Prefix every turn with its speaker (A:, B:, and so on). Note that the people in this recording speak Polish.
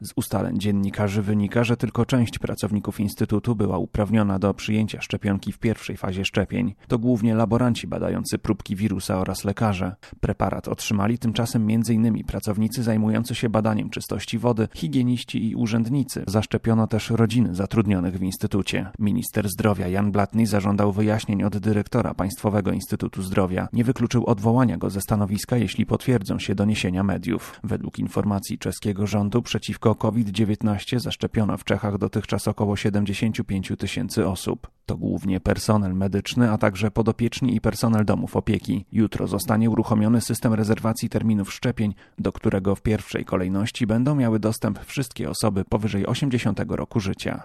A: Z ustaleń dziennikarzy wynika, że tylko część pracowników Instytutu była uprawniona do przyjęcia szczepionki w pierwszej fazie szczepień. To głównie laboranci badający próbki wirusa oraz lekarze. Preparat otrzymali tymczasem m.in. pracownicy zajmujący się badaniem czystości wody, higieniści i urzędnicy. Zaszczepiono też rodziny zatrudnionych w Instytucie. Minister zdrowia Jan Blatny zażądał wyjaśnień od dyrektora Państwowego Instytutu Zdrowia. Nie wykluczył odwołania go ze stanowiska, jeśli potwierdzą się doniesienia mediów. Według informacji czeskiego rządu przeciwko COVID-19 zaszczepiono w Czechach dotychczas około 75 000 osób. To głównie personel medyczny, a także podopieczni i personel domów opieki. Jutro zostanie uruchomiony system rezerwacji terminów szczepień, do którego w pierwszej kolejności będą miały dostęp wszystkie osoby powyżej 80 roku życia.